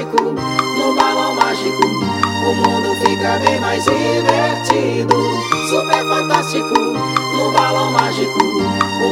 fantástico, no balão mágico, o mundo fica bem mais divertido. Super fantástico, no balão mágico, o